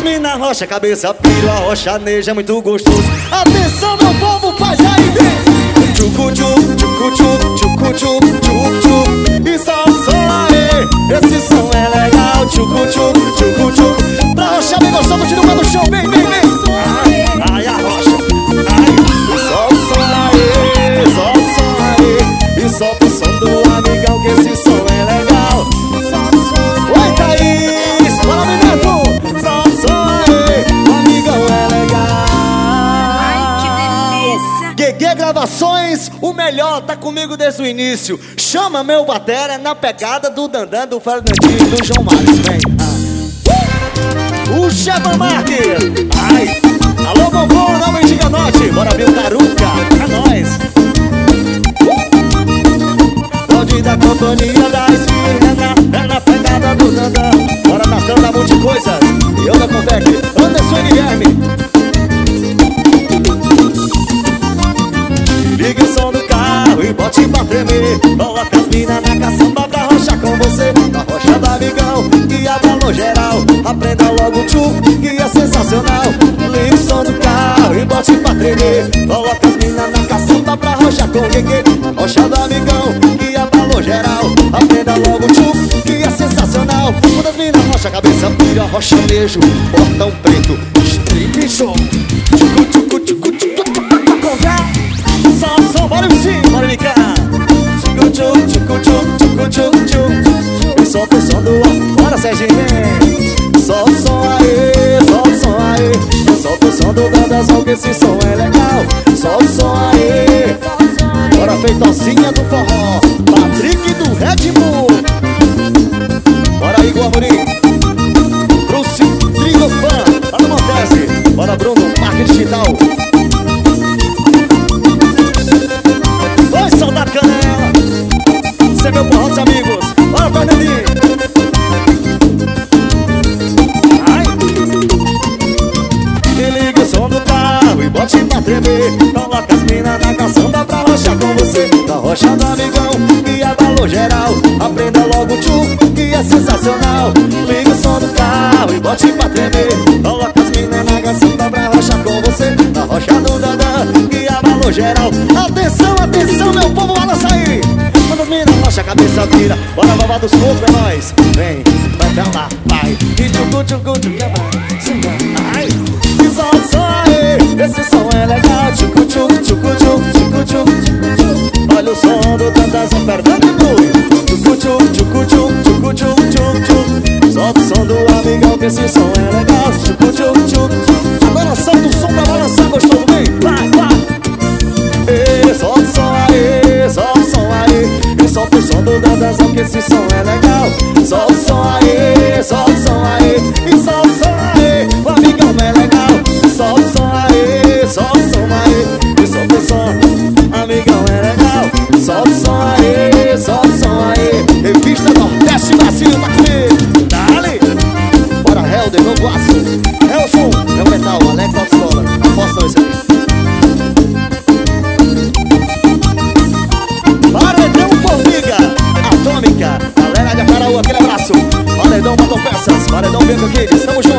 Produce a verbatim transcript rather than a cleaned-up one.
as mina rocha, cabeça pira, rochaneja é muito gostoso. Atenção meu povo, faz aí, vem! Tchucu-tchu, tchucu-tchu, tchucu-tchu, tchucu-tchu. E só som aí, esse som é legal. Tchucu-tchu, tchucu-tchu. Pra rocha bem gostoso, continua no show, vem, vem, vem. Ai, ai, a rocha, ai. E só o som aí, só o som aí. E solta o som do amigão que esse som é legal. Oi, Thaís, bora, Mineto. Só o som aí, o amigão é legal. Ai, que delícia. Gueguê Gravações, o melhor, tá comigo desde o início. Chama meu batera na pegada do Dandan, do Fernandinho e do João Marques, vem. Ah. O Cheva Marques, ai. Alô, vovô, não me diga noite. Bora ver o Taruca, é nóis. Pode dar companhia da esfirra, é na pegada do Dandan. Bora Natan da Multicoisas, e eu da Convec, Anderson e Guilherme. Liga o som do carro e bote pra tremer. Coloca as mina na caçamba pra rochar com você. Na rocha do amigão, que abalou geral. Aprenda logo o tchu, que é sensacional. Liga o som do carro e bote pra tremer. Coloca as mina na caçamba pra rochar com o Gueguê. Na rocha do amigão, que abalou geral. Aprenda logo o tchu, que é sensacional. Quando as mina rocha, cabeça pira, rocha beijo. Portão preto, strip show. Tchucu, tchucu, tchucu, tchucu, tchucu, tchucu. Só o som, bora sim, bora me cá. Tchucu, tchucu, tchucu, tchucu, tchucu, tchucu. E solta o som do ar, bora Serginho, vem. Só o som aí, só o som aí. E solta o som do Dandazão, que esse som é legal. Só o som aí. Bora feitocinha do forró, Patrick do Red Bull. Bora aí, Guamurim. Bruce Trigofan, lá no Montese. Bora Bruno, Parque Digital. Oi, sol da canela. Cê é meu porrão dos amigos. Bora, Fernandinho. Ai. E liga o som do carro e bote pra tremer. Coloca as mina na caçamba pra rochar com você. Na rocha do amigão, que abalou geral. Aprenda logo o tchu, que é sensacional. Liga o som do carro e bote pra tremer. Coloca as mina na caçamba pra rochar com você. Na rocha do Dandan, que abalou geral. Atenção, atenção, meu povo, balança aí. Quando as mina rocha, a cabeça vira. Bora babar dos cocos, é nóis. Vem, vai pra lá, vai. E tchucu, tchucu, tchucu, ai. E só o som aí, esse som é legal. Tchucu, tchucu, tchucu, tchucu, tchucu, tchucu. Olha o som do Dandazão, Fernando e Blue. Tchucu, tchucu, tchucu, tchucu, tchucu, tchucu. Solta o som do amigão, que esse som é legal. Tchucu, tchucu, tchucu. Agora solta o som pra balançar gostoso, vem. Vai, vai. E solta o som aí, solta o som aí. E solta o som do Dandazão, que esse som é legal. Solta o som aí, solta o som aí. E solta o som aí, o amigão é legal. Solta o som aí, solta o som aí. E solta o som, amigão é legal. Solta o som aí, solta o som aí. Revista Nordeste Brasil, tá comigo. Dale. Bora, Helder, não gosto. Helson, meu metal, Alex Autoescola. Aposta isso aqui. Paredão Formiga, Atômica, galera de Acaraú, aquele abraço. Paredão Batom Peças, Paredão Bento Kids, estamos juntos.